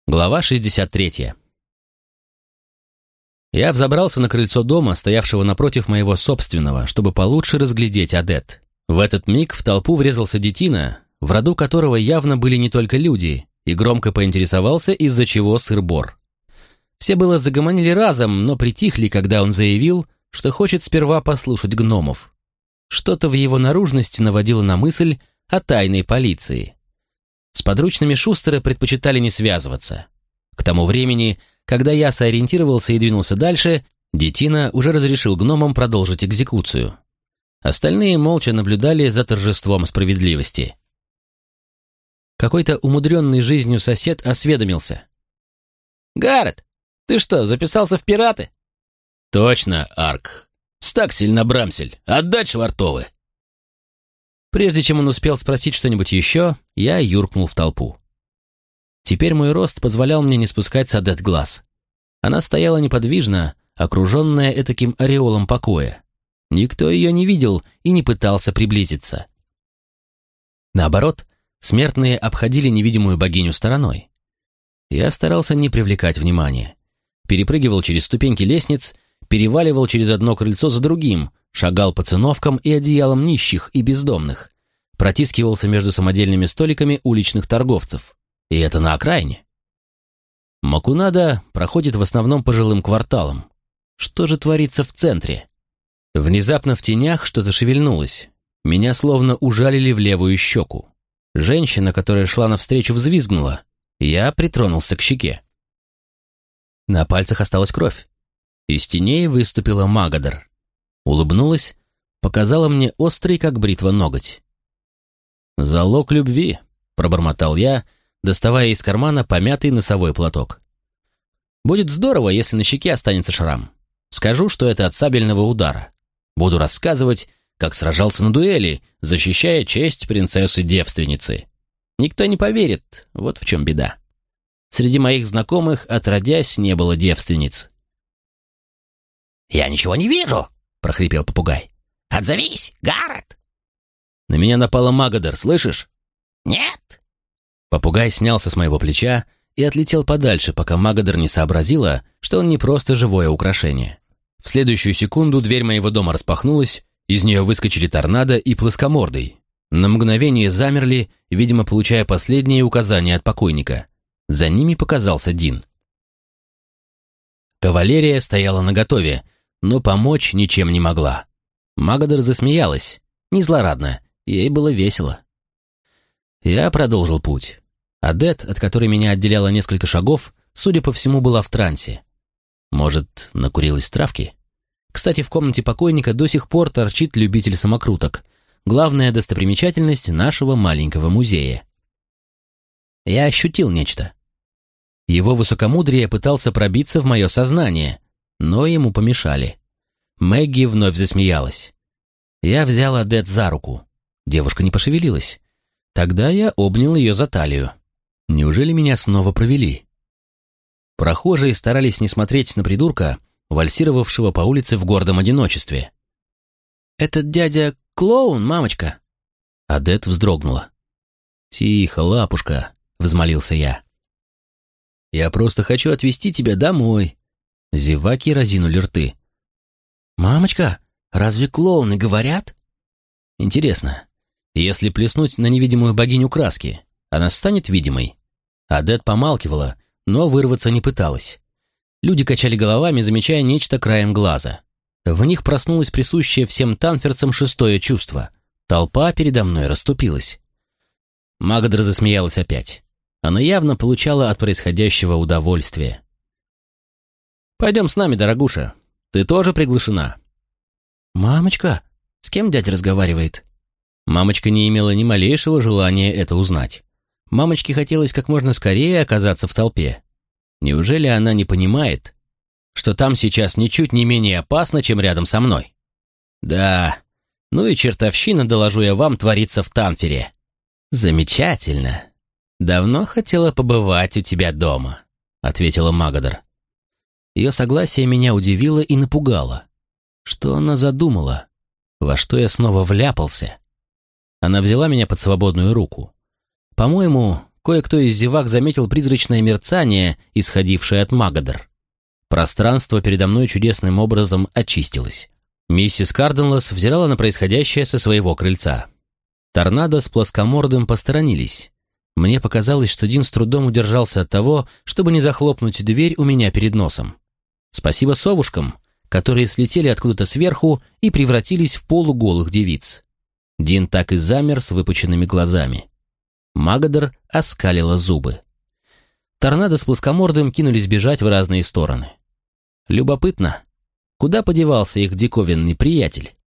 Глава 63. Я взобрался на крыльцо дома, стоявшего напротив моего собственного, чтобы получше разглядеть Одет. В этот миг в толпу врезался детина, в роду которого явно были не только люди, и громко поинтересовался, из-за чего сыр-бор. Все было загомонили разом, но притихли, когда он заявил, что хочет сперва послушать гномов. Что-то в его наружности наводило на мысль о тайной полиции. С подручными Шустера предпочитали не связываться. К тому времени, когда я сориентировался и двинулся дальше, детина уже разрешил гномам продолжить экзекуцию. Остальные молча наблюдали за торжеством справедливости. Какой-то умудренный жизнью сосед осведомился. «Гаррет, ты что, записался в пираты?» «Точно, Арк. Стаксель на Брамсель. Отдать швартовы!» Прежде чем он успел спросить что-нибудь еще, я юркнул в толпу. Теперь мой рост позволял мне не спускать с Одет глаз. Она стояла неподвижно, окруженная этаким ореолом покоя. Никто ее не видел и не пытался приблизиться. Наоборот, смертные обходили невидимую богиню стороной. Я старался не привлекать внимания. Перепрыгивал через ступеньки лестниц, переваливал через одно крыльцо за другим, шагал по циновкам и одеялам нищих и бездомных, протискивался между самодельными столиками уличных торговцев. И это на окраине. Макунада проходит в основном по жилым кварталам. Что же творится в центре? Внезапно в тенях что-то шевельнулось. Меня словно ужалили в левую щеку. Женщина, которая шла навстречу, взвизгнула. Я притронулся к щеке. На пальцах осталась кровь. Из теней выступила Магадер. Улыбнулась, показала мне острый, как бритва, ноготь. «Залог любви», — пробормотал я, доставая из кармана помятый носовой платок. «Будет здорово, если на щеке останется шрам. Скажу, что это от сабельного удара. Буду рассказывать, как сражался на дуэли, защищая честь принцессы-девственницы. Никто не поверит, вот в чем беда. Среди моих знакомых отродясь не было девственниц». «Я ничего не вижу!» — прохрипел попугай. «Отзовись, Гаррет!» «На меня напала Магадер, слышишь?» «Нет!» Попугай снялся с моего плеча и отлетел подальше, пока Магадер не сообразила, что он не просто живое украшение. В следующую секунду дверь моего дома распахнулась, из нее выскочили торнадо и плоскомордый. На мгновение замерли, видимо, получая последние указания от покойника. За ними показался Дин. Кавалерия стояла наготове, но помочь ничем не могла. Магадер засмеялась, не злорадно, ей было весело. Я продолжил путь. Одет, от которой меня отделяло несколько шагов, судя по всему, была в трансе. Может, накурилась травки? Кстати, в комнате покойника до сих пор торчит любитель самокруток, главная достопримечательность нашего маленького музея. Я ощутил нечто. Его высокомудрие пытался пробиться в мое сознание, но ему помешали. Мэгги вновь засмеялась. Я взял Одет за руку. Девушка не пошевелилась. Тогда я обнял ее за талию. Неужели меня снова провели? Прохожие старались не смотреть на придурка, вальсировавшего по улице в гордом одиночестве. «Этот дядя клоун, мамочка?» Одет вздрогнула. «Тихо, лапушка», — взмолился я. «Я просто хочу отвезти тебя домой». Зеваки разинули рты. «Мамочка, разве клоуны говорят?» «Интересно, если плеснуть на невидимую богиню краски, она станет видимой?» Одет помалкивала, но вырваться не пыталась. Люди качали головами, замечая нечто краем глаза. В них проснулось присущее всем танферцам шестое чувство. Толпа передо мной расступилась. Магадер засмеялась опять. Она явно получала от происходящего удовольствие. «Пойдем с нами, дорогуша. Ты тоже приглашена». «Мамочка, с кем дядя разговаривает?» Мамочка не имела ни малейшего желания это узнать. Мамочке хотелось как можно скорее оказаться в толпе. Неужели она не понимает, что там сейчас ничуть не менее опасно, чем рядом со мной? Да, ну и чертовщина, доложу я вам, творится в Танфере. Замечательно. Давно хотела побывать у тебя дома, ответила Магадер. Ее согласие меня удивило и напугало. Что она задумала? Во что я снова вляпался? Она взяла меня под свободную руку. По-моему, кое-кто из зевак заметил призрачное мерцание, исходившее от Магадер. Пространство передо мной чудесным образом очистилось. Миссис Карденлас взирала на происходящее со своего крыльца. Торнадо с плоскомордым посторонились. Мне показалось, что Дин с трудом удержался от того, чтобы не захлопнуть дверь у меня перед носом. Спасибо совушкам, которые слетели откуда-то сверху и превратились в полуголых девиц. Дин так и замер с выпученными глазами. Магадер оскалила зубы. Торнадо с плоскомордым кинулись бежать в разные стороны. Любопытно, куда подевался их диковинный приятель?